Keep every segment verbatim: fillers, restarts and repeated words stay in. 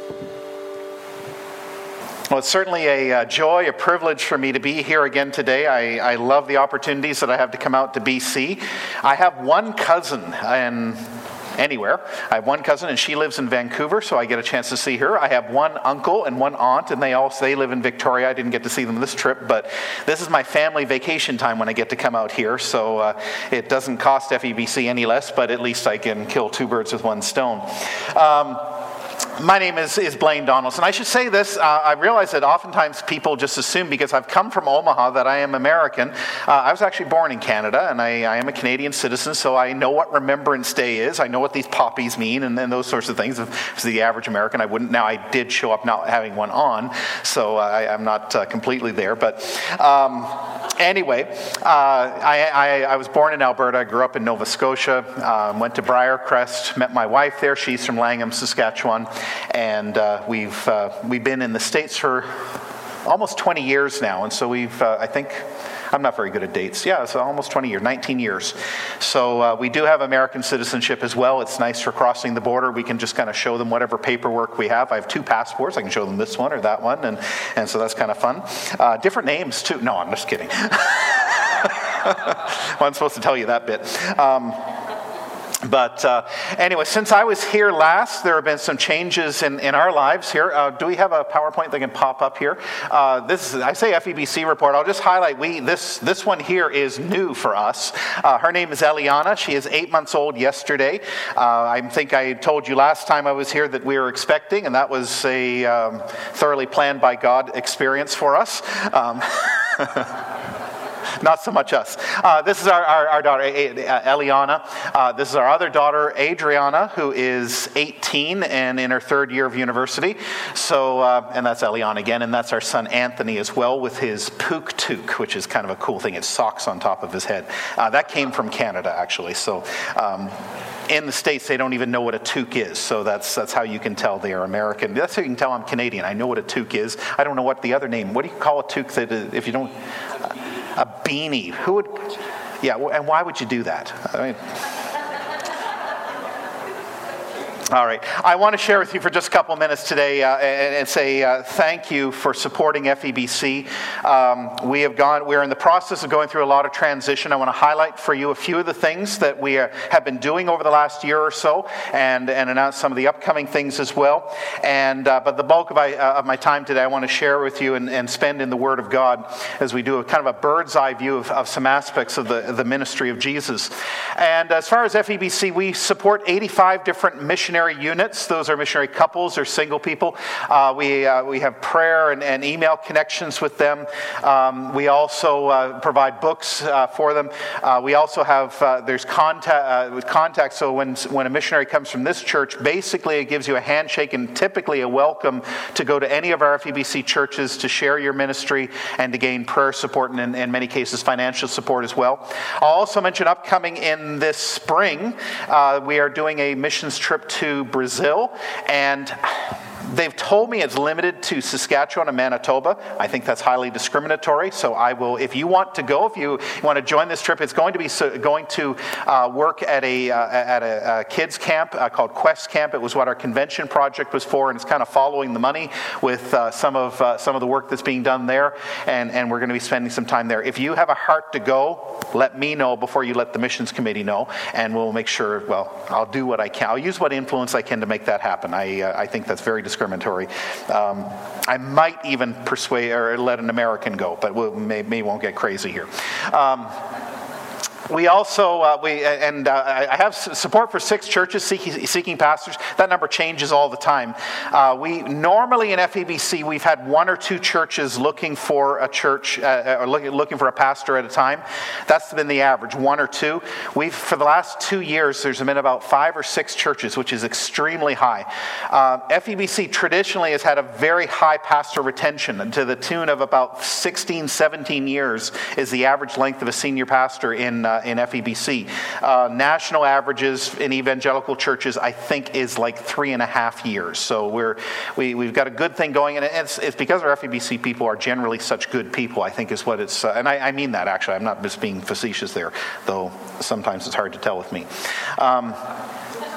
Well, it's certainly a uh, joy, a privilege for me to be here again today. I, I love the opportunities that I have to come out to B C. I have one cousin in anywhere. I have one cousin, and she lives in Vancouver, so I get a chance to see her. I have one uncle and one aunt, and they all they live in Victoria. I didn't get to see them this trip, but this is my family vacation time when I get to come out here, so uh, it doesn't cost F E B C any less, but at least I can kill two birds with one stone. Um, My name is, is Blaine Donaldson. I should say this, uh, I realize that oftentimes people just assume because I've come from Omaha that I am American. Uh, I was actually born in Canada, and I, I am a Canadian citizen, so I know what Remembrance Day is. I know what these poppies mean and, and those sorts of things. If the average American, I wouldn't. Now, I did show up not having one on, so I, I'm not uh, completely there. But um, anyway, uh, I, I, I was born in Alberta. I grew up in Nova Scotia, um, went to Briarcrest, met my wife there. She's from Langham, Saskatchewan. And uh, we've uh, we've been in the States for almost twenty years now, and so we've uh, I think I'm not very good at dates. Yeah, so almost twenty years, nineteen years. So uh, we do have American citizenship as well. It's nice for crossing the border. We can just kind of show them whatever paperwork we have. I have two passports. I can show them this one or that one, and and so that's kind of fun. Uh, different names too. No, I'm just kidding. Well, I'm supposed to tell you that bit. Um, But uh, anyway, since I was here last, there have been some changes in, in our lives here. Uh, do we have a PowerPoint that can pop up here? Uh, this is, I say F E B C report. I'll just highlight we this this one here is new for us. Uh, her name is Eliana. She is eight months old yesterday. Uh, I think I told you last time I was here that we were expecting, and that was a um, thoroughly planned by God experience for us. Um, Not so much us. Uh, this is our, our, our daughter, Eliana. Uh, this is our other daughter, Adriana, who is eighteen and in her third year of university. So, uh, and that's Eliana again, and that's our son, Anthony, as well, with his Pook Toque, which is kind of a cool thing. It's socks on top of his head. Uh, that came from Canada, actually. So, um, in the States, they don't even know what a toque is, so that's that's how you can tell they are American. That's how you can tell I'm Canadian. I know what a toque is. I don't know what the other name. What do you call a toque that is, if you don't? A beanie. Who would? Yeah, and why would you do that? I mean, all right. I want to share with you for just a couple minutes today uh, and, and say uh, thank you for supporting F E B C. Um, we have gone. We're in the process of going through a lot of transition. I want to highlight for you a few of the things that we are, have been doing over the last year or so, and, and announce some of the upcoming things as well. And uh, but the bulk of, I, uh, of my time today, I want to share with you and, and spend in the Word of God as we do a kind of a bird's eye view of, of some aspects of the, the ministry of Jesus. And as far as F E B C, we support eighty-five different missionary units. Those are missionary couples or single people. Uh, we uh, we have prayer and, and email connections with them. Um, we also uh, provide books uh, for them. Uh, we also have uh, there's contact uh, contact. So when when a missionary comes from this church, basically it gives you a handshake and typically a welcome to go to any of our F E B C churches to share your ministry and to gain prayer support and in, in many cases financial support as well. I'll also mention upcoming in this spring, uh, we are doing a missions trip to to Brazil, and they've told me it's limited to Saskatchewan and Manitoba. I think that's highly discriminatory, so I will, if you want to go, if you want to join this trip, it's going to be so, going to uh, work at a uh, at a, a kids camp uh, called Quest Camp. It was what our convention project was for, and it's kind of following the money with uh, some of uh, some of the work that's being done there, and, and we're going to be spending some time there. If you have a heart to go, let me know before you let the missions committee know, and we'll make sure, well, I'll do what I can. I'll use what influence I can to make that happen. I uh, I think that's very discriminatory. Um, I might even persuade or let an American go, but we may, may won't get crazy here. Um, We also, uh, we and uh, I have support for six churches seeking, seeking pastors. That number changes all the time. Uh, we normally in F E B C, we've had one or two churches looking for a church, uh, or looking, looking for a pastor at a time. That's been the average, one or two. We've, for the last two years, there's been about five or six churches, which is extremely high. Uh, F E B C traditionally has had a very high pastor retention, to the tune of about sixteen, seventeen years is the average length of a senior pastor in uh, in F E B C. Uh, national averages in evangelical churches, I think, is like three and a half years. So we're we we've got a good thing going, and it's it's because our F E B C people are generally such good people. I think is what it's, uh, and I, I mean that actually. I'm not just being facetious there, though sometimes it's hard to tell with me. Um,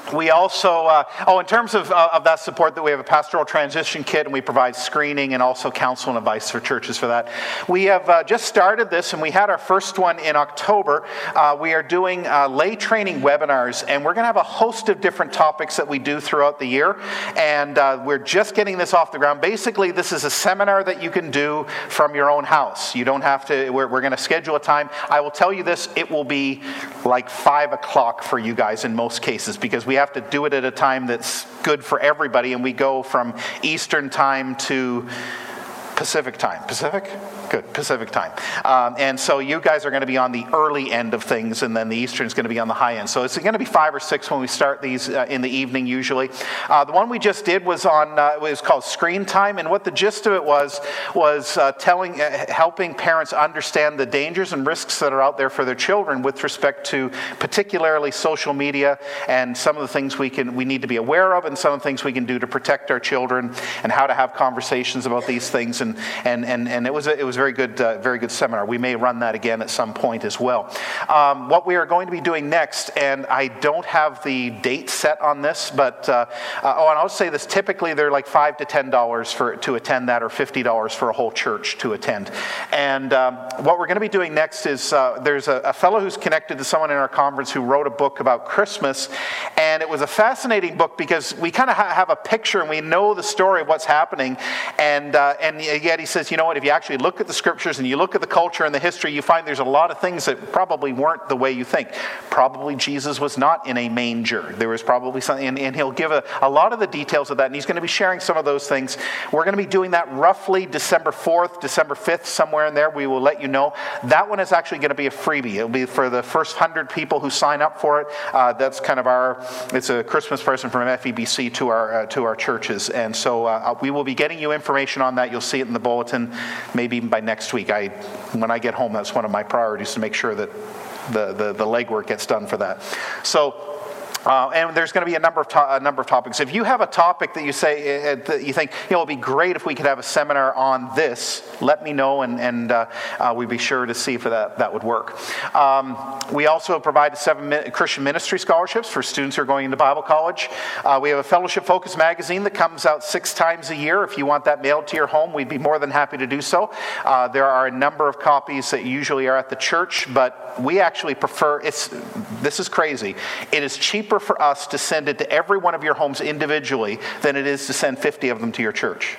We also, uh, oh, in terms of, uh, of that support, that we have a pastoral transition kit, and we provide screening and also counsel and advice for churches for that. We have uh, just started this, and we had our first one in October. Uh, we are doing uh, lay training webinars, and we're going to have a host of different topics that we do throughout the year, and uh, we're just getting this off the ground. Basically, this is a seminar that you can do from your own house. You don't have to, we're, we're going to schedule a time. I will tell you this, it will be like five o'clock for you guys in most cases, because we have to do it at a time that's good for everybody, and we go from Eastern time to Pacific time. Pacific? Good, Pacific time. Um, and so you guys are going to be on the early end of things, and then the Eastern is going to be on the high end. So it's going to be five or six when we start these uh, in the evening usually. Uh, the one we just did was on, uh, it was called Screen Time, and what the gist of it was, was uh, telling, uh, helping parents understand the dangers and risks that are out there for their children with respect to particularly social media, and some of the things we can we need to be aware of, and some of the things we can do to protect our children, and how to have conversations about these things. And and and, and it was a, it was very good, uh, very good seminar. We may run that again at some point as well. Um, what we are going to be doing next, and I don't have the date set on this, but uh, uh, oh, and I'll say this: typically they're like five to ten dollars for to attend that, or fifty dollars for a whole church to attend. And um, what we're going to be doing next is uh, there's a, a fellow who's connected to someone in our conference who wrote a book about Christmas, and it was a fascinating book because we kind of ha- have a picture and we know the story of what's happening, and uh, and yet he says, you know what? If you actually look at the scriptures and you look at the culture and the history, you find there's a lot of things that probably weren't the way you think. Probably Jesus was not in a manger. There was probably something, and, and he'll give a, a lot of the details of that, and he's going to be sharing some of those things. We're going to be doing that roughly December fourth, December fifth, somewhere in there. We will let you know. That one is actually going to be a freebie. It'll be for the first hundred people who sign up for it. Uh, that's kind of our, it's a Christmas present from F E B C to our uh, to our churches, and so uh, we will be getting you information on that. You'll see it in the bulletin, maybe even by next week. I, when I get home, that's one of my priorities, to make sure that the, the, the legwork gets done for that. So, Uh, and there's going to be a number of to- a number of topics. If you have a topic that you say uh, that you think, you know, it'd be great if we could have a seminar on this, let me know, and and uh, uh, we'd be sure to see if that that would work. Um, we also provide seven mi- Christian ministry scholarships for students who are going into Bible college. Uh, we have a Fellowship Focus magazine that comes out six times a year. If you want that mailed to your home, we'd be more than happy to do so. Uh, there are a number of copies that usually are at the church, but we actually prefer. It's this is crazy. It is cheaper for us to send it to every one of your homes individually than it is to send fifty of them to your church.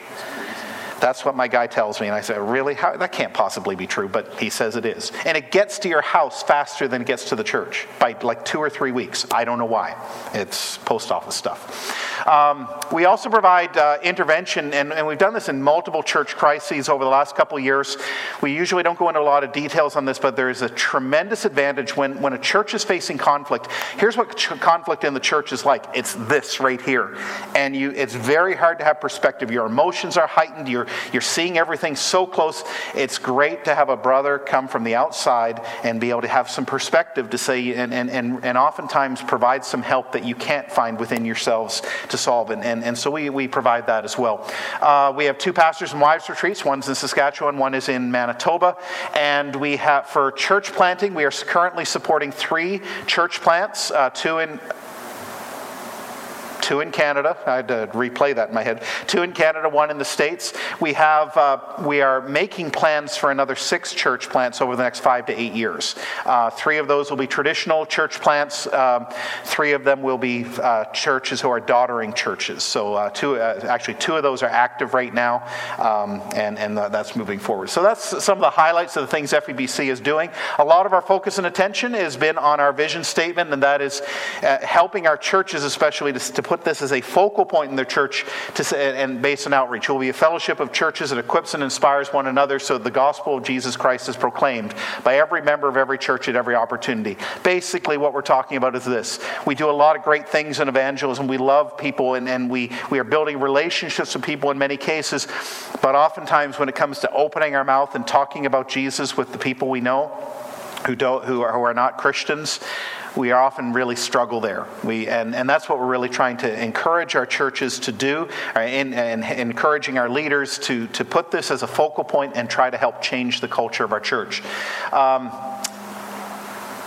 That's what my guy tells me, and I say, really? How? That can't possibly be true, but he says it is. And it gets to your house faster than it gets to the church, by like two or three weeks. I don't know why. It's post office stuff. Um, we also provide uh, intervention, and, and we've done this in multiple church crises over the last couple of years. We usually don't go into a lot of details on this, but there is a tremendous advantage when, when a church is facing conflict. Here's what ch- conflict in the church is like. It's this right here. And you, it's very hard to have perspective. Your emotions are heightened. You're You're seeing everything so close. It's great to have a brother come from the outside and be able to have some perspective to say, and and and, and oftentimes provide some help that you can't find within yourselves to solve. And and, and so we, we provide that as well. Uh, we have two pastors and wives retreats. One's in Saskatchewan, one is in Manitoba. And we have, for church planting, we are currently supporting three church plants, uh, two in Two in Canada. I had to replay that in my head. Two in Canada, one in the States. We have, uh, we are making plans for another six church plants over the next five to eight years. Uh, three of those will be traditional church plants. Um, three of them will be uh, churches who are daughtering churches. So uh, two, uh, actually two of those are active right now, um, and, and uh, that's moving forward. So that's some of the highlights of the things F E B C is doing. A lot of our focus and attention has been on our vision statement, and that is uh, helping our churches especially to, to put this as a focal point in their church to say, and based on outreach. It will be a fellowship of churches that equips and inspires one another so the gospel of Jesus Christ is proclaimed by every member of every church at every opportunity. Basically, what we're talking about is this. We do a lot of great things in evangelism. We love people, and, and we, we are building relationships with people in many cases, but oftentimes when it comes to opening our mouth and talking about Jesus with the people we know who don't, who are, who are not Christians, we often really struggle there. We and, and that's what we're really trying to encourage our churches to do, and, and encouraging our leaders to, to put this as a focal point and try to help change the culture of our church. Um,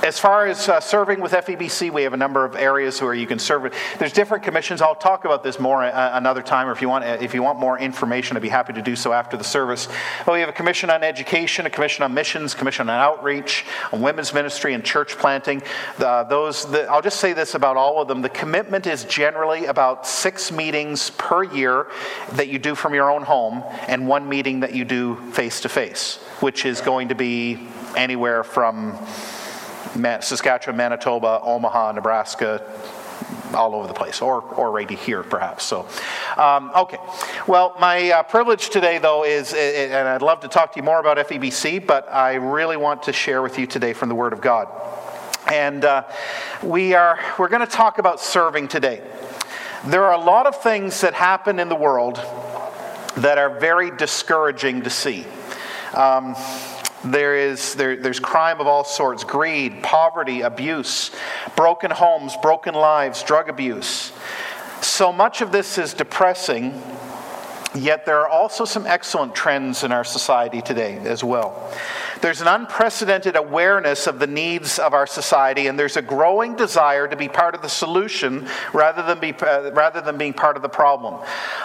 As far as uh, serving with F E B C, we have a number of areas where you can serve. There's different commissions. I'll talk about this more uh, another time, or if you want, if you want more information, I'd be happy to do so after the service. But we have a commission on education, a commission on missions, commission on outreach, on women's ministry, and church planting. The, those, the, I'll just say this about all of them: the commitment is generally about six meetings per year that you do from your own home, and one meeting that you do face to face, which is going to be anywhere from Saskatchewan, Manitoba, Omaha, Nebraska, all over the place, or or right here perhaps. So, um, okay. Well, my uh, privilege today, though, is, and I'd love to talk to you more about F E B C, but I really want to share with you today from the Word of God. And uh, we are we're going to talk about serving today. There are a lot of things that happen in the world that are very discouraging to see. Um, There is there, there's crime of all sorts: greed, poverty, abuse, broken homes, broken lives, drug abuse. So much of this is depressing, yet there are also some excellent trends in our society today as well. There's an unprecedented awareness of the needs of our society, and there's a growing desire to be part of the solution rather than be uh, rather than being part of the problem.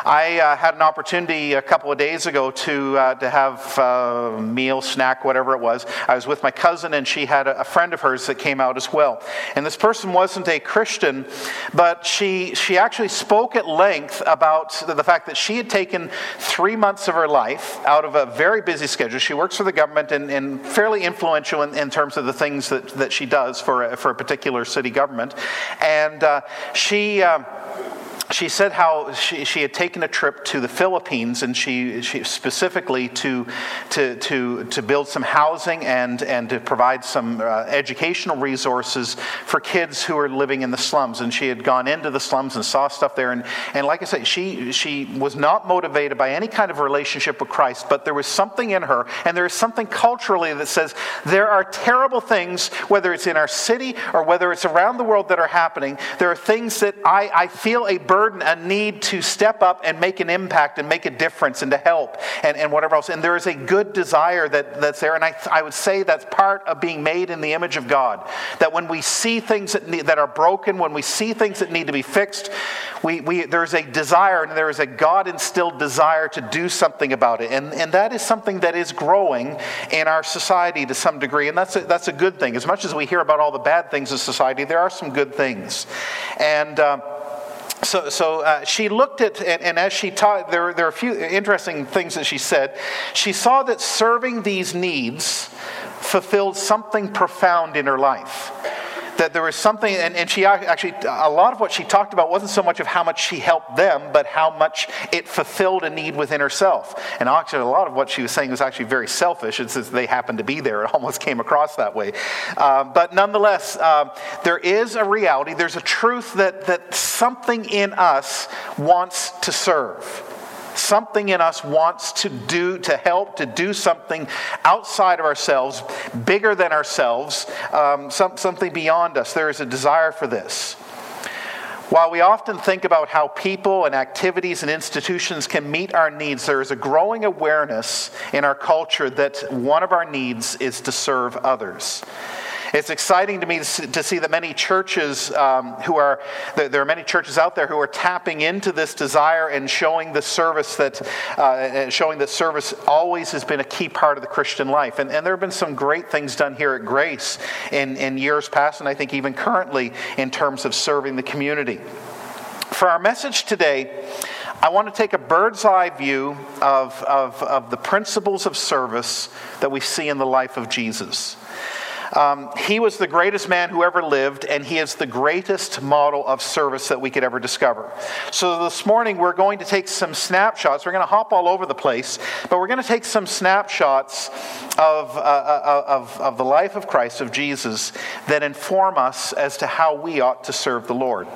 I uh, had an opportunity a couple of days ago to uh, to have a meal, snack, whatever it was. I was with my cousin, and she had a, a friend of hers that came out as well. And this person wasn't a Christian, but she she actually spoke at length about the fact that she had taken three months of her life out of a very busy schedule. She works for the government and, and fairly influential in, in terms of the things that, that she does for a, for a particular city government. And uh, she... Uh, She said how she, she had taken a trip to the Philippines, and she, she specifically to to to to build some housing and and to provide some uh, educational resources for kids who are living in the slums. And she had gone into the slums and saw stuff there. And and like I said, she she was not motivated by any kind of relationship with Christ, but there was something in her, and there is something culturally that says there are terrible things, whether it's in our city or whether it's around the world, that are happening. There are things that I I feel a burden. Burden, a need to step up and make an impact and make a difference and to help and, and whatever else. And there is a good desire that, that's there. And I, I would say that's part of being made in the image of God. That when we see things that, need, that are broken, when we see things that need to be fixed, we, we there's a desire, and there is a God-instilled desire to do something about it. And, and that is something that is growing in our society to some degree. And that's a, that's a good thing. As much as we hear about all the bad things in society, there are some good things. And uh, So, so uh, she looked at, and, and as she taught, there, there are a few interesting things that she said. She saw that serving these needs fulfilled something profound in her life. That there was something, and, and she actually, a lot of what she talked about wasn't so much of how much she helped them, but how much it fulfilled a need within herself. And actually, a lot of what she was saying was actually very selfish. It's as they happened to be there. It almost came across that way. Um, but nonetheless, um, there is a reality, there's a truth that, that something in us wants to serve. Something in us wants to do, to help, to do something outside of ourselves, bigger than ourselves, um, some, something beyond us. There is a desire for this. While we often think about how people and activities and institutions can meet our needs, there is a growing awareness in our culture that one of our needs is to serve others. It's exciting to me to see that many churches um, who are, there are many churches out there who are tapping into this desire and showing the service that, uh, showing that service always has been a key part of the Christian life. And, and there have been some great things done here at Grace in, in years past, and I think even currently, in terms of serving the community. For our message today, I want to take a bird's eye view of, of, of the principles of service that we see in the life of Jesus. Um, he was the greatest man who ever lived, and he is the greatest model of service that we could ever discover. So this morning we're going to take some snapshots. We're going to hop all over the place, but we're going to take some snapshots of, uh, of, of the life of Christ, of Jesus, that inform us as to how we ought to serve the Lord.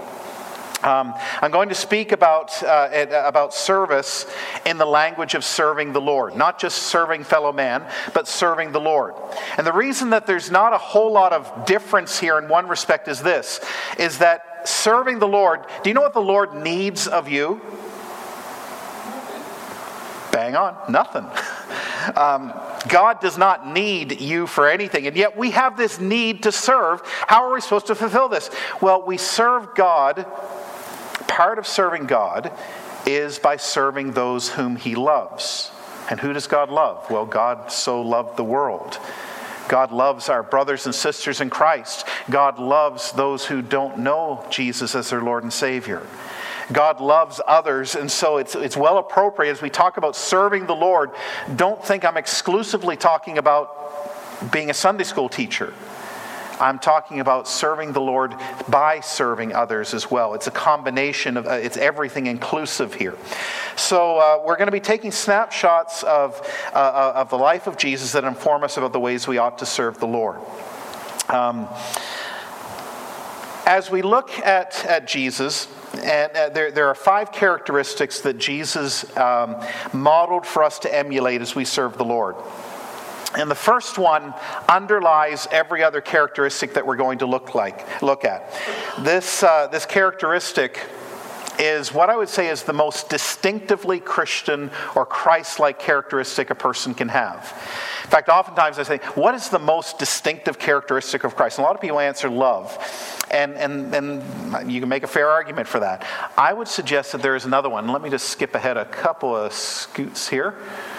Um, I'm going to speak about uh, about service in the language of serving the Lord. Not just serving fellow man, but serving the Lord. And the reason that there's not a whole lot of difference here in one respect is this, is that serving the Lord, do you know what the Lord needs of you? Bang on, nothing. Um, God does not need you for anything, and yet we have this need to serve. How are we supposed to fulfill this? Well, we serve God. Part of serving God is by serving those whom he loves. And who does God love? Well, God so loved the world. God loves our brothers and sisters in Christ. God loves those who don't know Jesus as their Lord and Savior. God loves others, and so it's it's well appropriate as we talk about serving the Lord. Don't think I'm exclusively talking about being a Sunday school teacher. I'm talking about serving the Lord by serving others as well. It's a combination of, uh, it's everything inclusive here. So uh, we're going to be taking snapshots of, uh, of the life of Jesus that inform us about the ways we ought to serve the Lord. Um, as we look at, at Jesus, and uh, there, there are five characteristics that Jesus um, modeled for us to emulate as we serve the Lord. And the first one underlies every other characteristic that we're going to look like look at. This uh, this characteristic is what I would say is the most distinctively Christian or Christ-like characteristic a person can have. In fact, oftentimes I say, what is the most distinctive characteristic of Christ? And a lot of people answer love. And, and, and you can make a fair argument for that. I would suggest that there is another one. Let me just skip ahead a couple of scoots here.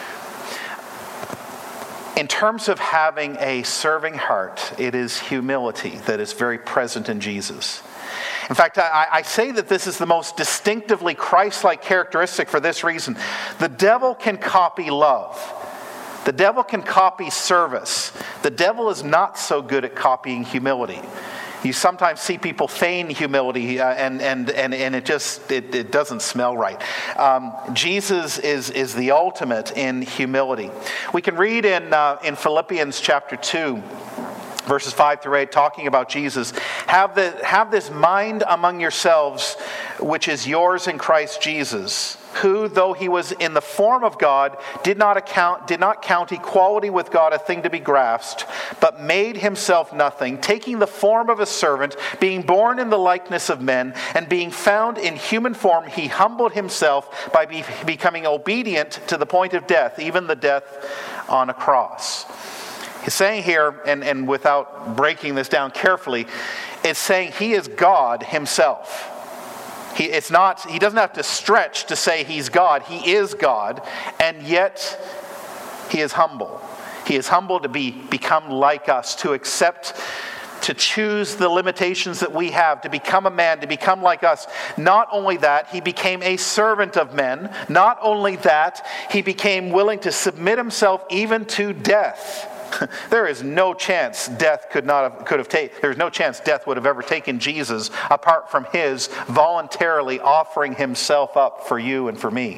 In terms of having a serving heart, it is humility that is very present in Jesus. In fact, I, I say that this is the most distinctively Christ-like characteristic for this reason. The devil can copy love. The devil can copy service. The devil is not so good at copying humility. You sometimes see people feign humility, uh, and, and, and, and it just it, it doesn't smell right. Um, Jesus is, is the ultimate in humility. We can read in uh, in Philippians chapter two, verses five through eight, talking about Jesus. Have the have this mind among yourselves, which is yours in Christ Jesus, who, though he was in the form of God, did not account did not count equality with God a thing to be grasped, but made himself nothing, taking the form of a servant, being born in the likeness of men, and being found in human form, he humbled himself by be, becoming obedient to the point of death, even the death on a cross. He's saying here, and, and without breaking this down carefully, it's saying he is God himself. He, it's not, he doesn't have to stretch to say he's God. He is God, and yet he is humble. He is humble to be become like us, to accept, to choose the limitations that we have, to become a man, to become like us. Not only that, he became a servant of men. Not only that, he became willing to submit himself even to death. There is no chance death could not have could have taken. There's no chance death would have ever taken Jesus apart from his voluntarily offering himself up for you and for me.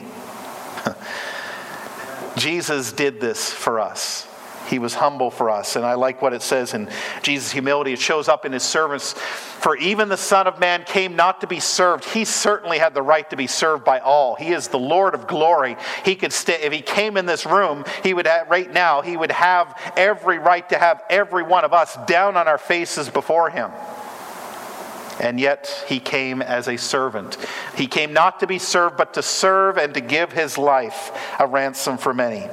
Jesus did this for us. He was humble for us. And I like what it says in Jesus' humility. It shows up in his servants. For even the Son of Man came not to be served. He certainly had the right to be served by all. He is the Lord of glory. He could stay, if he came in this room, he would have, right now, he would have every right to have every one of us down on our faces before him. And yet he came as a servant. He came not to be served, but to serve and to give his life a ransom for many.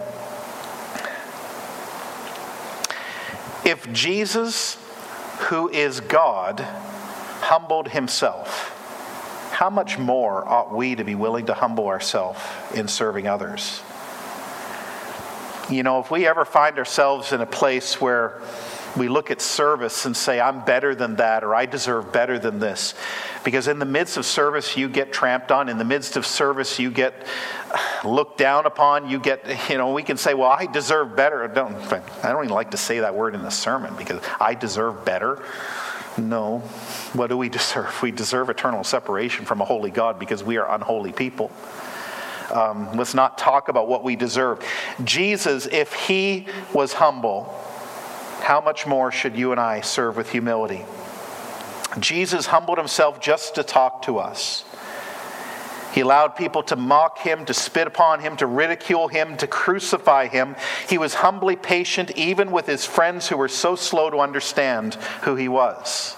If Jesus, who is God, humbled himself, how much more ought we to be willing to humble ourselves in serving others? You know, if we ever find ourselves in a place where we look at service and say, I'm better than that, or I deserve better than this. Because in the midst of service, you get tramped on. In the midst of service, you get looked down upon. You get, you know, we can say, well, I deserve better. I don't, I don't even like to say that word in the sermon, because I deserve better. No. What do we deserve? We deserve eternal separation from a holy God because we are unholy people. Um, let's not talk about what we deserve. Jesus, if he was humble, how much more should you and I serve with humility? Jesus humbled himself just to talk to us. He allowed people to mock him, to spit upon him, to ridicule him, to crucify him. He was humbly patient even with his friends who were so slow to understand who he was.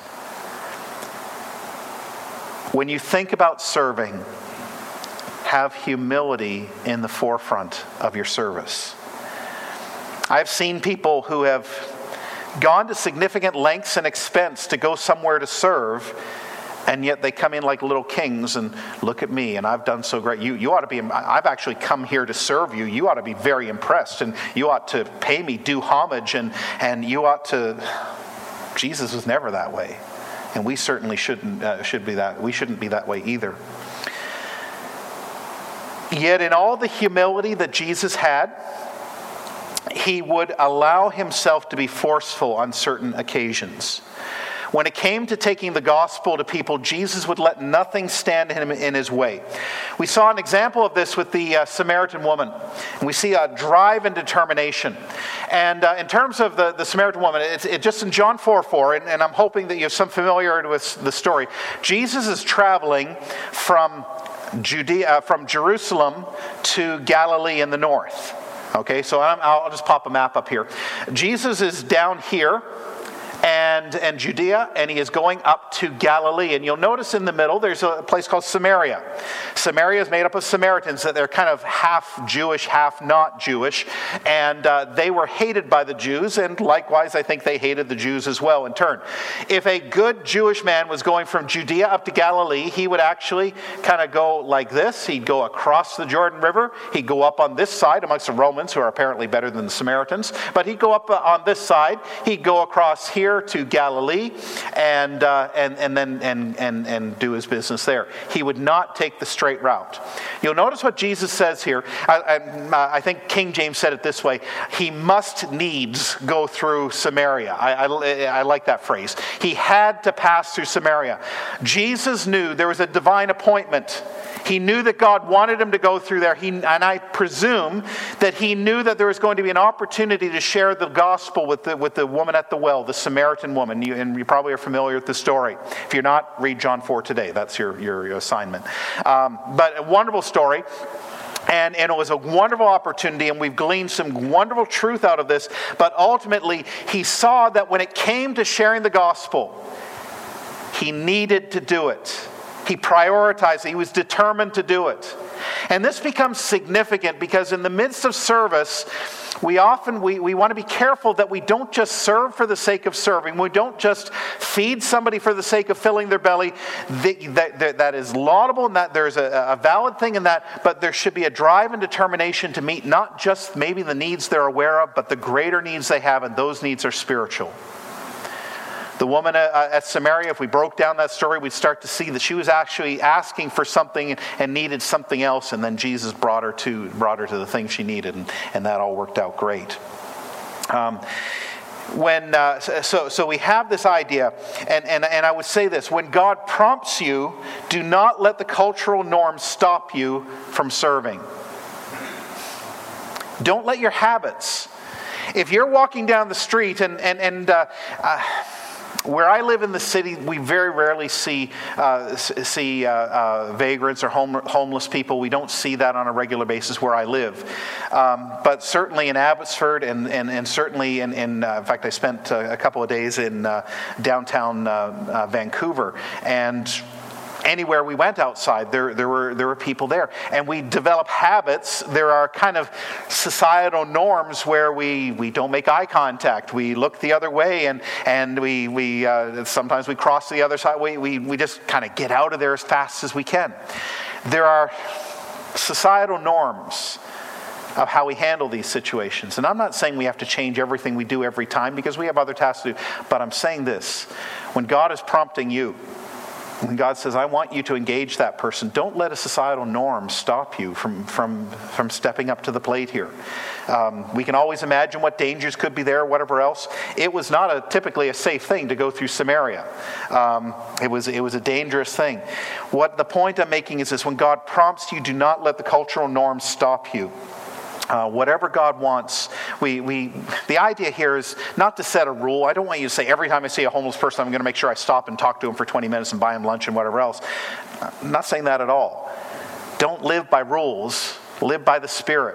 When you think about serving, have humility in the forefront of your service. I've seen people who have gone to significant lengths and expense to go somewhere to serve, and yet they come in like little kings and look at me, and I've done so great. You, you ought to be, I've actually come here to serve you. You ought to be very impressed, and you ought to pay me due homage, and, and you ought to... Jesus was never that way. And we certainly shouldn't uh, should be that. We shouldn't be that way either. Yet in all the humility that Jesus had, he would allow himself to be forceful on certain occasions. When it came to taking the gospel to people, Jesus would let nothing stand him in his way. We saw an example of this with the uh, Samaritan woman. And we see a drive and determination. And uh, in terms of the, the Samaritan woman, it's it, just in John four four, and, and I'm hoping that you have some familiarity with the story. Jesus is traveling from Judea, uh, from Jerusalem to Galilee in the north. Okay, so I'm, I'll just pop a map up here. Jesus is down here. And, and Judea, and he is going up to Galilee. And you'll notice in the middle, there's a place called Samaria. Samaria is made up of Samaritans, that they're kind of half Jewish, half not Jewish. And uh, they were hated by the Jews, and likewise, I think they hated the Jews as well in turn. If a good Jewish man was going from Judea up to Galilee, he would actually kind of go like this. He'd go across the Jordan River. He'd go up on this side amongst the Romans, who are apparently better than the Samaritans. But he'd go up on this side. He'd go across here to Galilee, and uh, and and then and and and do his business there. He would not take the straight route. You'll notice what Jesus says here. I, I, I think King James said it this way: he must needs go through Samaria. I, I, I like that phrase. He had to pass through Samaria. Jesus knew there was a divine appointment. He knew that God wanted him to go through there. He, and I presume that he knew that there was going to be an opportunity to share the gospel with the, with the woman at the well, the Samaritan woman. You, and you probably are familiar with the story. If you're not, read John four today. That's your, your, your assignment. Um, but a wonderful story. And, and it was a wonderful opportunity, and we've gleaned some wonderful truth out of this. But ultimately, he saw that when it came to sharing the gospel, he needed to do it. He prioritized it. He was determined to do it. And this becomes significant because in the midst of service, we often, we, we want to be careful that we don't just serve for the sake of serving. We don't just feed somebody for the sake of filling their belly. That, that, that is laudable, and that there's a, a valid thing in that, but there should be a drive and determination to meet not just maybe the needs they're aware of, but the greater needs they have, and those needs are spiritual. The woman at Samaria, if we broke down that story, we'd start to see that she was actually asking for something and needed something else, and then Jesus brought her to brought her to the thing she needed, and, and that all worked out great. Um, when uh, so so we have this idea, and, and, and I would say this: when God prompts you, do not let the cultural norms stop you from serving. Don't let your habits. If you're walking down the street and and and uh, uh, where I live in the city, we very rarely see uh, see uh, uh, vagrants or home, homeless people. We don't see that on a regular basis where I live. Um, but certainly in Abbotsford, and and, and certainly in, in uh, in fact, I spent uh, a couple of days in uh, downtown uh, uh, Vancouver, and anywhere we went outside, there there were there were people there, and we develop habits. There are kind of societal norms where we, we don't make eye contact. We look the other way, and and we we uh, sometimes we cross the other side. We we we just kind of get out of there as fast as we can. There are societal norms of how we handle these situations, and I'm not saying we have to change everything we do every time, because we have other tasks to do. But I'm saying this: when God is prompting you, when God says, I want you to engage that person, don't let a societal norm stop you from, from, from stepping up to the plate here. Um, we can always imagine what dangers could be there, whatever else. It was not a, typically a safe thing to go through Samaria. Um, it was, it was a dangerous thing. What the point I'm making is this: when God prompts you, do not let the cultural norms stop you. Uh, whatever God wants, we, we, the idea here is not to set a rule. I don't want you to say, every time I see a homeless person, I'm going to make sure I stop and talk to him for twenty minutes and buy him lunch and whatever else. I'm not saying that at all. Don't live by rules. Live by the Spirit.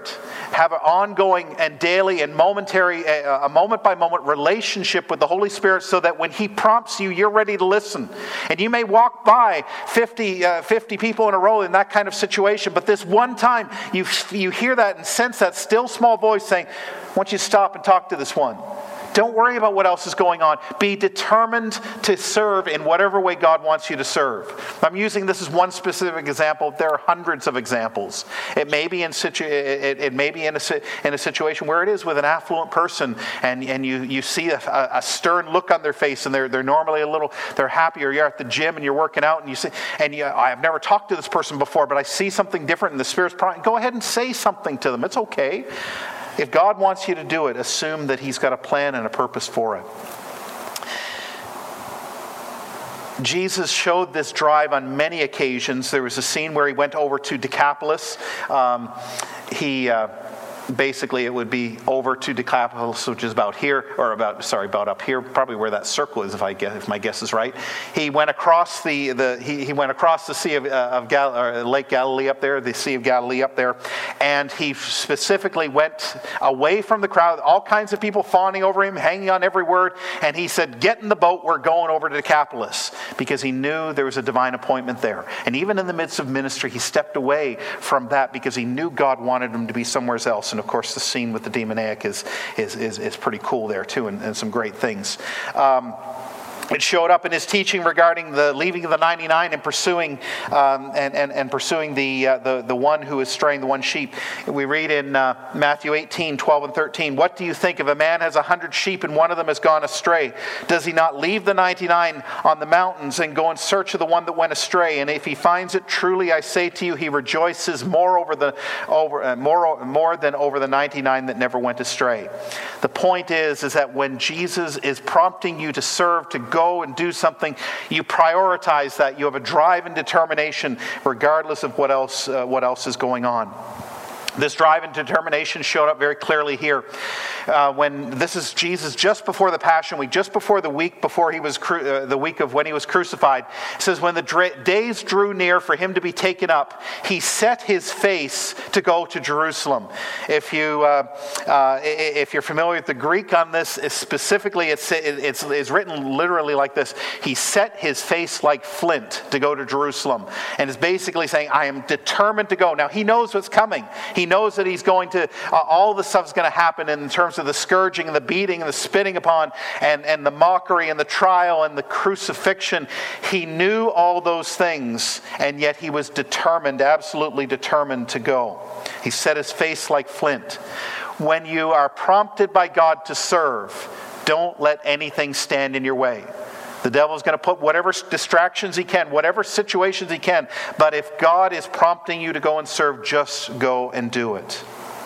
Have an ongoing and daily and momentary, a moment-by-moment relationship with the Holy Spirit so that when He prompts you, you're ready to listen. And you may walk by fifty, uh, fifty people in a row in that kind of situation, but this one time you, you hear that and sense that still small voice saying, "I want you to stop and talk to this one." Don't worry about what else is going on. Be determined to serve in whatever way God wants you to serve. I'm using this as one specific example. There are hundreds of examples. It may be in situ- it, it may be in a in a situation where it is with an affluent person, and, and you, you see a, a stern look on their face, and they're they're normally a little they're happy. Or you're at the gym and you're working out, and you see and you, I've never talked to this person before, but I see something different in the Spirit's pro- Go ahead and say something to them. It's okay. If God wants you to do it, assume that He's got a plan and a purpose for it. Jesus showed this drive on many occasions. There was a scene where He went over to Decapolis. Um, he... Uh, Basically, it would be over to Decapolis, which is about here, or about sorry, about up here, probably where that circle is, if I guess, if my guess is right. He went across the the he, he went across the Sea of, uh, of Gal, or Lake Galilee up there, the Sea of Galilee up there, and he specifically went away from the crowd. All kinds of people fawning over him, hanging on every word, and he said, "Get in the boat, we're going over to Decapolis," because he knew there was a divine appointment there. And even in the midst of ministry, he stepped away from that because he knew God wanted him to be somewhere else. And of course, the scene with the demoniac is is is, is pretty cool there too, and, and some great things. Um, It showed up in His teaching regarding the leaving of the ninety-nine and pursuing um, and, and and pursuing the uh, the the one who is straying, the one sheep. We read in uh, Matthew eighteen, twelve and thirteen. "What do you think? If a man has a hundred sheep and one of them has gone astray, does he not leave the ninety-nine on the mountains and go in search of the one that went astray? And if he finds it, truly I say to you, he rejoices more over the over uh, more more than over the ninety-nine that never went astray." The point is, is that when Jesus is prompting you to serve, to go Go and do something, you prioritize that. You have a drive and determination regardless of what else uh, what else is going on. This drive and determination showed up very clearly here uh, when this is Jesus just before the Passion Week, just before the week before he was cru- uh, the week of when he was crucified. It says, when the dra- days drew near for him to be taken up, he set his face to go to Jerusalem. If you uh, uh, if you're familiar with the Greek on this, specifically, it's, it's it's written literally like this: he set his face like flint to go to Jerusalem, and is basically saying, I am determined to go. Now he knows what's coming. He knows that he's going to, uh, all the stuff's going to happen in terms of the scourging and the beating and the spitting upon and, and the mockery and the trial and the crucifixion. He knew all those things, and yet he was determined, absolutely determined to go. He set his face like flint. When you are prompted by God to serve, don't let anything stand in your way. The devil's going to put whatever distractions he can, whatever situations he can. But if God is prompting you to go and serve, just go and do it.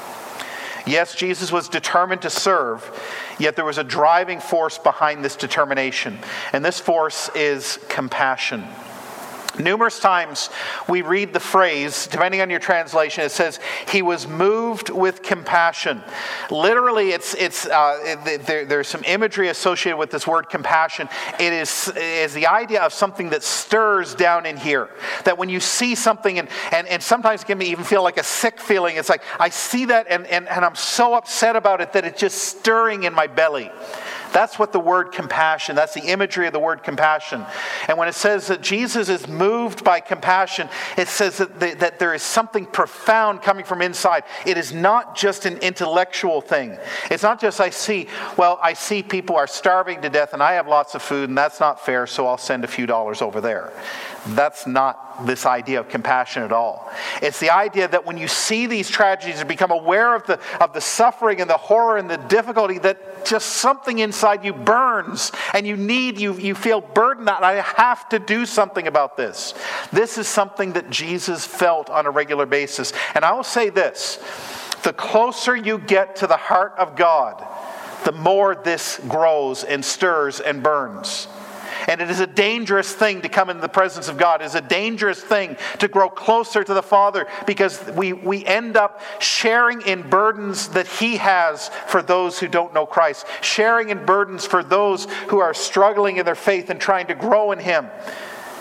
Yes, Jesus was determined to serve, yet there was a driving force behind this determination. And this force is compassion. Numerous times we read the phrase, depending on your translation, it says, he was moved with compassion. Literally, it's it's uh, it, there, there's some imagery associated with this word compassion. It is, it is the idea of something that stirs down in here. That when you see something, and, and, and sometimes it can even feel like a sick feeling. It's like, I see that and, and, and I'm so upset about it that it's just stirring in my belly. That's what the word compassion, that's the imagery of the word compassion. And when it says that Jesus is moved by compassion, it says that, the, that there is something profound coming from inside. It is not just an intellectual thing. It's not just I see, well, I see people are starving to death and I have lots of food and that's not fair, so I'll send a few dollars over there. That's not this idea of compassion at all. It's the idea that when you see these tragedies and become aware of the of the suffering and the horror and the difficulty, that just something inside you burns and you need, you, you feel burdened that I have to do something about this. This is something that Jesus felt on a regular basis. And I will say this, the closer you get to the heart of God, the more this grows and stirs and burns. And it is a dangerous thing to come into the presence of God. It is a dangerous thing to grow closer to the Father, because we, we end up sharing in burdens that He has for those who don't know Christ. Sharing in burdens for those who are struggling in their faith and trying to grow in Him.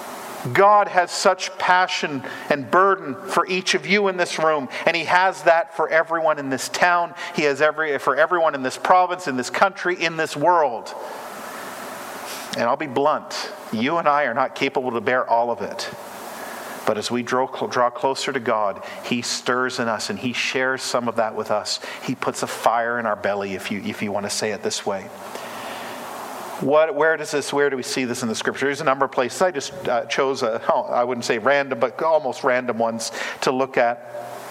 God has such passion and burden for each of you in this room, and He has that for everyone in this town. He has every for everyone in this province, in this country, in this world. And I'll be blunt, you and I are not capable to bear all of it. But as we draw, draw closer to God, He stirs in us and He shares some of that with us. He puts a fire in our belly, if you if you want to say it this way. What, where does this? Where do we see this in the Scripture? There's a number of places. I just uh, chose a, oh, I wouldn't say random, but almost random ones to look at.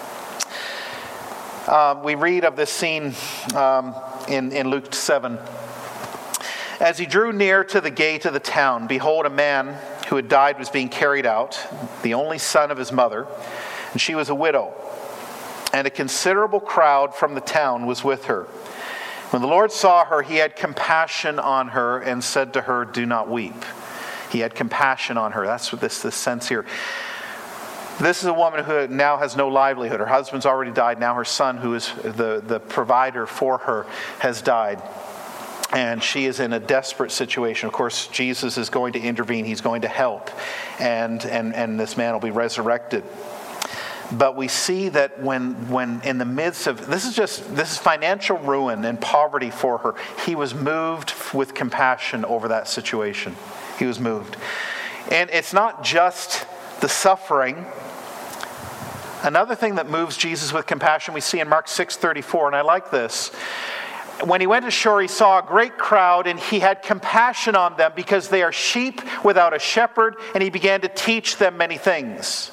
Um, we read of this scene um, in, in Luke seven. As he drew near to the gate of the town, behold, a man who had died was being carried out, the only son of his mother, and she was a widow. And a considerable crowd from the town was with her. When the Lord saw her, He had compassion on her and said to her, do not weep. He had compassion on her. That's what this, this sense here. This is a woman who now has no livelihood. Her husband's already died. Now her son, who is the, the provider for her, has died. And she is in a desperate situation. Of course, Jesus is going to intervene. He's going to help. And, and, and this man will be resurrected. But we see that when, when in the midst of, this is just, this is financial ruin and poverty for her. He was moved with compassion over that situation. He was moved. And it's not just the suffering. Another thing that moves Jesus with compassion we see in Mark six thirty-four, and I like this. When He went ashore, He saw a great crowd, and He had compassion on them because they are sheep without a shepherd, and He began to teach them many things.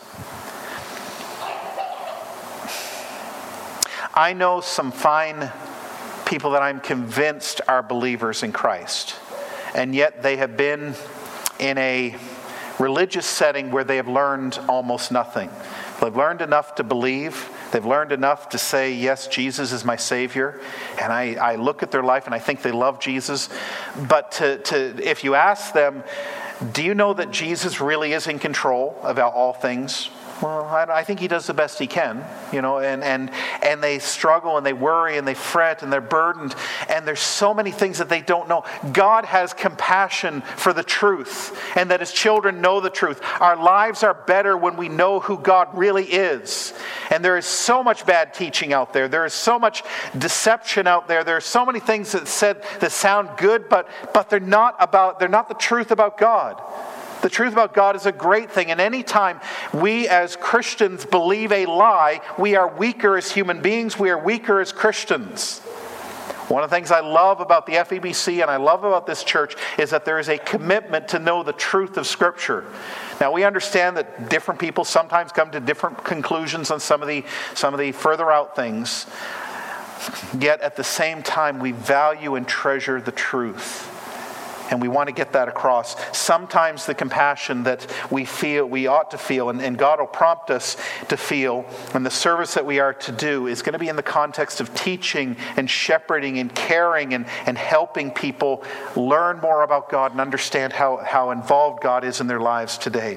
I know some fine people that I'm convinced are believers in Christ, and yet they have been in a religious setting where they have learned almost nothing. They've learned enough to believe. They've learned enough to say, yes, Jesus is my Savior. And I, I look at their life and I think they love Jesus. But to, to if you ask them, do you know that Jesus really is in control of all things? Well, I, I think He does the best He can, you know, and, and and they struggle and they worry and they fret and they're burdened, and there's so many things that they don't know. God has compassion for the truth, and that His children know the truth. Our lives are better when we know who God really is. And there is so much bad teaching out there. There is so much deception out there. There are so many things that said that sound good, but but they're not about they're not the truth about God. The truth about God is a great thing. And any time we as Christians believe a lie, we are weaker as human beings. We are weaker as Christians. One of the things I love about the F E B C and I love about this church is that there is a commitment to know the truth of Scripture. Now, we understand that different people sometimes come to different conclusions on some of the, some of the further out things. Yet at the same time, we value and treasure the truth. And we want to get that across. Sometimes the compassion that we feel, we ought to feel, and, and God will prompt us to feel, and the service that we are to do is going to be in the context of teaching and shepherding and caring and, and helping people learn more about God and understand how, how involved God is in their lives today.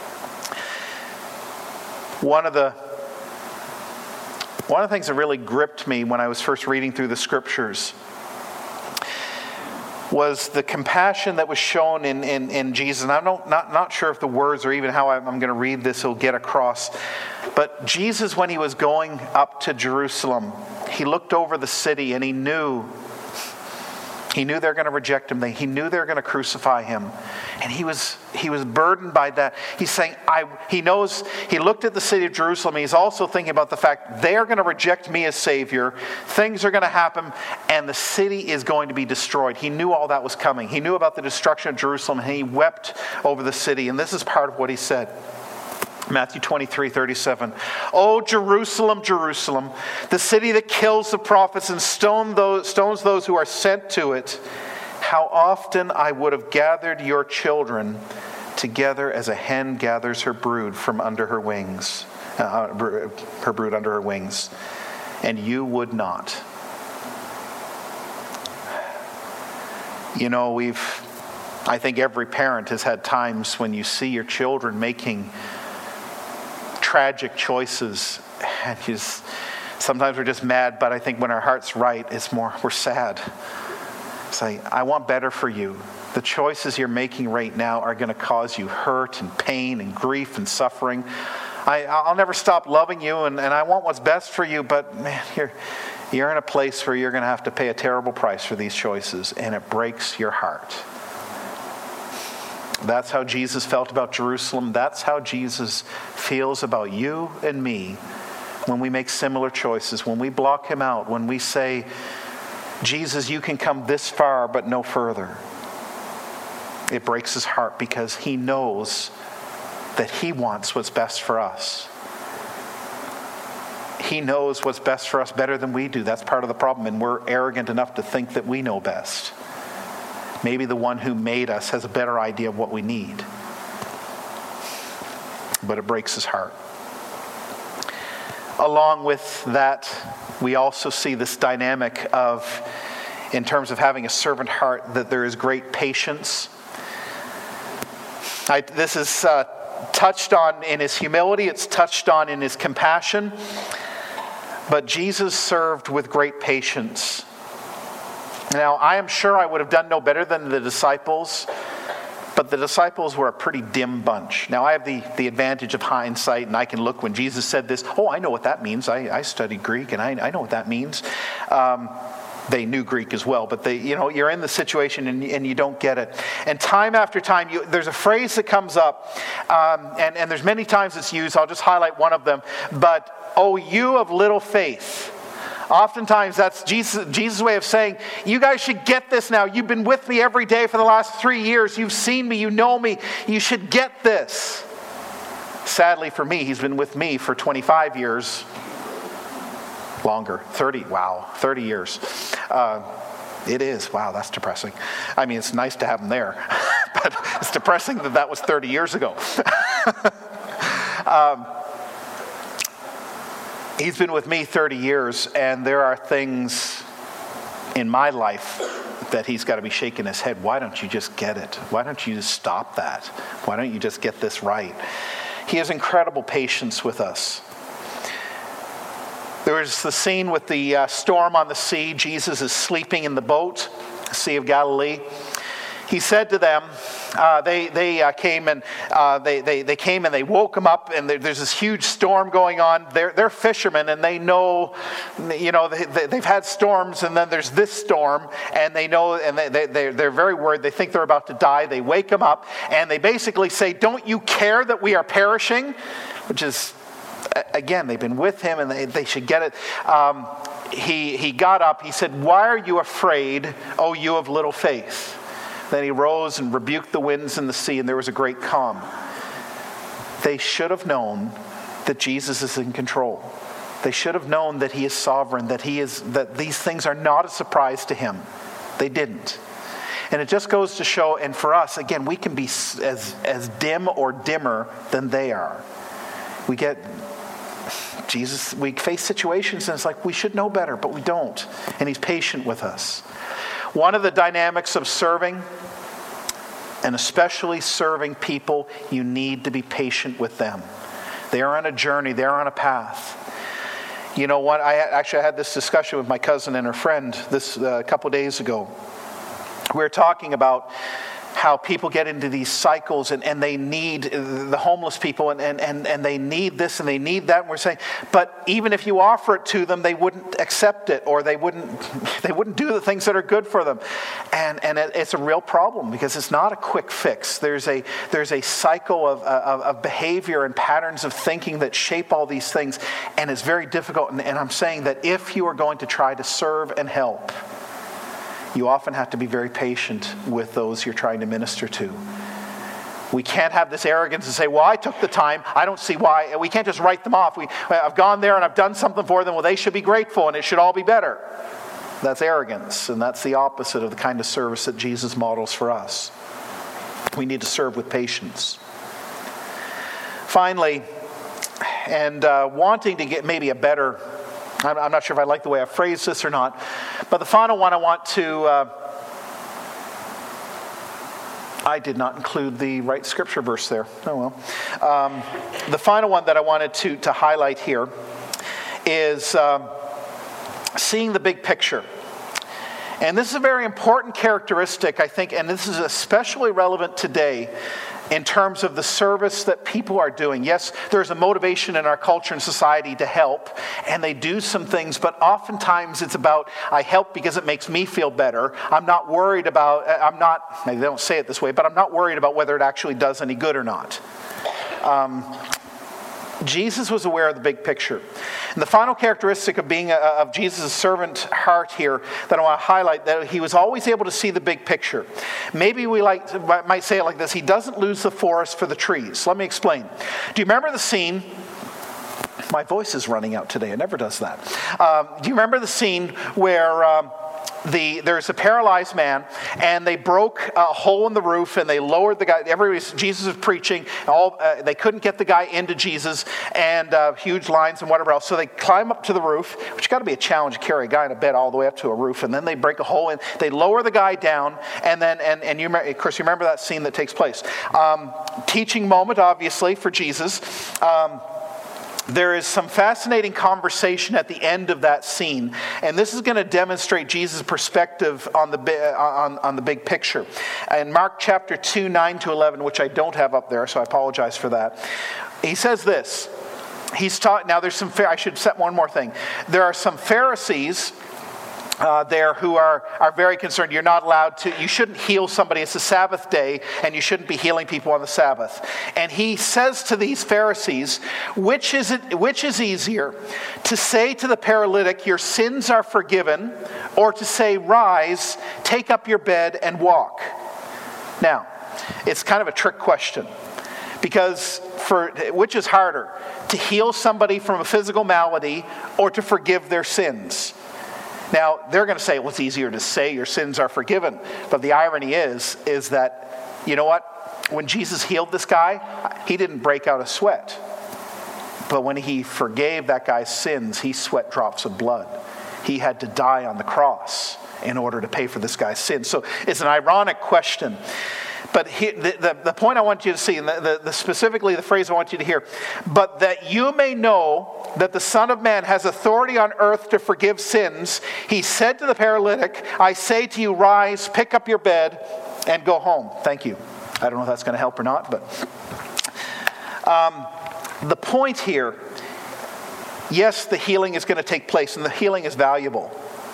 One of the one of the things that really gripped me when I was first reading through the Scriptures was the compassion that was shown in, in, in Jesus. And I'm not, not, not sure if the words or even how I'm going to read this will get across. But Jesus, when He was going up to Jerusalem, He looked over the city and He knew, He knew they're going to reject Him. He knew they were going to crucify Him. And he was he was burdened by that. He's saying, I. He knows, he looked at the city of Jerusalem. He's also thinking about the fact they're going to reject me as Savior. Things are going to happen and the city is going to be destroyed. He knew all that was coming. He knew about the destruction of Jerusalem and He wept over the city. And this is part of what He said. Matthew twenty-three thirty-seven. Oh, Jerusalem, Jerusalem, the city that kills the prophets and stone those, stones those who are sent to it. How often I would have gathered your children together as a hen gathers her brood from under her wings, uh, her brood under her wings, and you would not. You know, we've, I think every parent has had times when you see your children making tragic choices, and you just, sometimes we're just mad, but I think when our heart's right, it's more, we're sad. Say, I want better for you. The choices you're making right now are going to cause you hurt and pain and grief and suffering. I, I'll never stop loving you, and, and I want what's best for you, but man, you're, you're in a place where you're going to have to pay a terrible price for these choices, and it breaks your heart. That's how Jesus felt about Jerusalem. That's how Jesus feels about you and me when we make similar choices, when we block him out, when we say, Jesus, you can come this far, but no further. It breaks his heart because he knows that he wants what's best for us. He knows what's best for us better than we do. That's part of the problem, and we're arrogant enough to think that we know best. Maybe the one who made us has a better idea of what we need. But it breaks his heart. Along with that, we also see this dynamic of, in terms of having a servant heart, that there is great patience. I, this is uh, touched on in his humility. It's touched on in his compassion. But Jesus served with great patience. Now, I am sure I would have done no better than the disciples, but the disciples were a pretty dim bunch. Now, I have the, the advantage of hindsight, and I can look when Jesus said this, oh, I know what that means. I, I studied Greek, and I, I know what that means. Um, they knew Greek as well, but they, you know, you're in the situation and, and you don't get it. And time after time, you, there's a phrase that comes up, um, and, and there's many times it's used. I'll just highlight one of them. But, oh, you of little faith. Oftentimes that's Jesus, Jesus' way of saying, you guys should get this now. You've been with me every day for the last three years. You've seen me. You know me. You should get this. Sadly for me, he's been with me for twenty-five years. Longer. thirty. Wow. thirty years. Uh, it is. Wow, that's depressing. I mean, it's nice to have him there. But it's depressing that that was thirty years ago. um, He's been with me thirty years, and there are things in my life that he's got to be shaking his head. Why don't you just get it? Why don't you just stop that? Why don't you just get this right? He has incredible patience with us. There was the scene with the uh, storm on the sea. Jesus is sleeping in the boat, the Sea of Galilee. He said to them, uh, they they uh, came and uh, they, they they came and they woke him up, and there, there's this huge storm going on. They're they're fishermen, and they know, you know, they, they, they've had storms, and then there's this storm, and they know, and they, they they're, they're very worried. They think they're about to die. They wake him up, and they basically say, "Don't you care that we are perishing?" Which is, again, they've been with him, and they they should get it. Um, he he got up. He said, "Why are you afraid, O you of little faith?" Then he rose and rebuked the winds and the sea, and there was a great calm. They should have known that Jesus is in control. They should have known that he is sovereign, that he is that these things are not a surprise to him. They didn't. And it just goes to show, and for us, again, we can be as, as dim or dimmer than they are. We get Jesus, we face situations and it's like we should know better, but we don't. And he's patient with us. One of the dynamics of serving, and especially serving people, you need to be patient with them. They are on a journey. They are on a path. You know what? I actually I had this discussion with my cousin and her friend this uh, a couple days ago. We were talking about how people get into these cycles and, and they need the homeless people and, and, and, and they need this and they need that. And we're saying, but even if you offer it to them, they wouldn't accept it, or they wouldn't they wouldn't do the things that are good for them. And and it, it's a real problem because it's not a quick fix. There's a there's a cycle of, of, of behavior and patterns of thinking that shape all these things, and it's very difficult. And, and I'm saying that if you are going to try to serve and help, you often have to be very patient with those you're trying to minister to. We can't have this arrogance and say, well, I took the time. I don't see why. We can't just write them off. We, I've gone there and I've done something for them. Well, they should be grateful and it should all be better. That's arrogance, and that's the opposite of the kind of service that Jesus models for us. We need to serve with patience. Finally, and uh, wanting to get maybe a better I'm not sure if I like the way I phrased this or not. But the final one I want to... Uh, I did not include the right scripture verse there. Oh well. Um, the final one that I wanted to, to highlight here is um, seeing the big picture. And this is a very important characteristic, I think, and this is especially relevant today in terms of the service that people are doing. Yes, there's a motivation in our culture and society to help, and they do some things, but oftentimes it's about, I help because it makes me feel better. I'm not worried about, I'm not, maybe they don't say it this way, but I'm not worried about whether it actually does any good or not. Um, Jesus was aware of the big picture. And the final characteristic of being a, of Jesus' servant heart here that I want to highlight, that he was always able to see the big picture. Maybe we like to, might say it like this: he doesn't lose the forest for the trees. Let me explain. Do you remember the scene? My voice is running out today. It never does that. Um, do you remember the scene where um, The, there's a paralyzed man, and they broke a hole in the roof, and they lowered the guy. Everybody, Jesus was preaching. All uh, they couldn't get the guy into Jesus, and uh, huge lines and whatever else. So they climb up to the roof, which got to be a challenge to carry a guy in a bed all the way up to a roof. And then they break a hole in. They lower the guy down, and then and and you of course you remember that scene that takes place. Um, teaching moment, obviously, for Jesus. Um, There is some fascinating conversation at the end of that scene, and this is going to demonstrate Jesus' perspective on the on, on the big picture. In Mark chapter two, nine to eleven, which I don't have up there, so I apologize for that. He says this. He's taught. Now, there's some. I should set one more thing. There are some Pharisees Uh, there who are, are very concerned. You're not allowed to, you shouldn't heal somebody. It's the Sabbath day, and you shouldn't be healing people on the Sabbath. And he says to these Pharisees, which is it, which is easier, to say to the paralytic, your sins are forgiven, or to say, rise, take up your bed and walk? Now, it's kind of a trick question, because for which is harder, to heal somebody from a physical malady or to forgive their sins? Now, they're going to say, well, it's easier to say your sins are forgiven. But the irony is, is that, you know what? When Jesus healed this guy, he didn't break out a sweat. But when he forgave that guy's sins, he sweat drops of blood. He had to die on the cross in order to pay for this guy's sins. So it's an ironic question. But he, the, the, the point I want you to see, and the, the, the specifically the phrase I want you to hear, but that you may know that the Son of Man has authority on earth to forgive sins, he said to the paralytic, I say to you, rise, pick up your bed, and go home. Thank you. I don't know if that's going to help or not, but um, the point here, yes, the healing is going to take place, and the healing is valuable.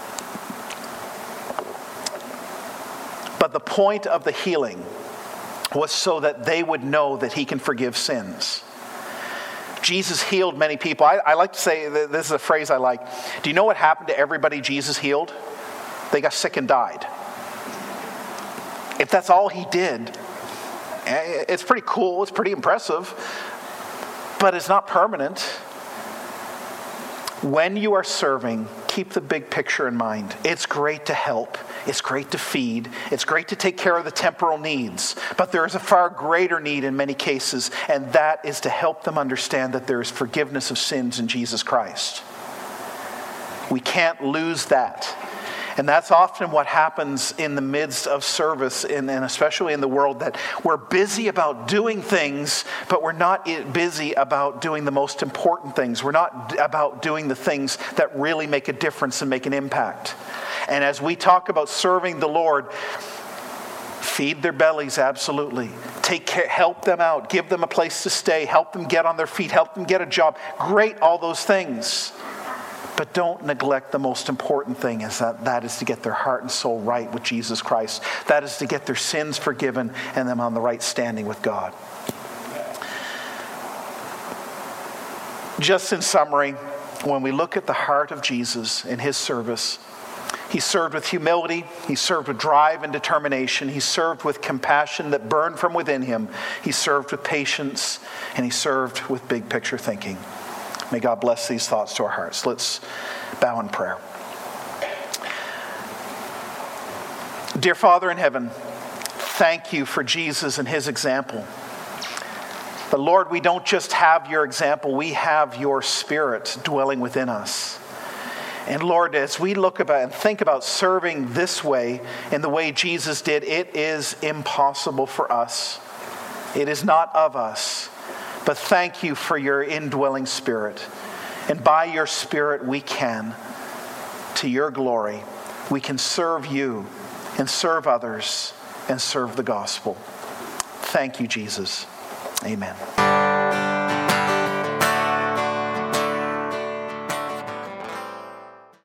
But the point of the healing was so that they would know that he can forgive sins. Jesus healed many people. I, I like to say, this is a phrase I like. Do you know what happened to everybody Jesus healed? They got sick and died. If that's all he did, it's pretty cool, it's pretty impressive, but it's not permanent. When you are serving, keep the big picture in mind. It's great to help. It's great to feed. It's great to take care of the temporal needs. But there is a far greater need in many cases, and that is to help them understand that there is forgiveness of sins in Jesus Christ. We can't lose that. And that's often what happens in the midst of service, and, and especially in the world, that we're busy about doing things, but we're not busy about doing the most important things. We're not about doing the things that really make a difference and make an impact. And as we talk about serving the Lord, feed their bellies, absolutely. Take care, help them out, give them a place to stay, help them get on their feet, help them get a job. Great, all those things. But don't neglect the most important thing, is that that is to get their heart and soul right with Jesus Christ. That is to get their sins forgiven and them on the right standing with God. Just in summary, when we look at the heart of Jesus in his service, he served with humility, he served with drive and determination, he served with compassion that burned from within him, he served with patience, and he served with big picture thinking. May God bless these thoughts to our hearts. Let's bow in prayer. Dear Father in heaven, thank you for Jesus and his example. But Lord, we don't just have your example, we have your Spirit dwelling within us. And Lord, as we look about and think about serving this way, in the way Jesus did, it is impossible for us. It is not of us. But thank you for your indwelling Spirit. And by your Spirit we can, to your glory, we can serve you and serve others and serve the gospel. Thank you, Jesus. Amen.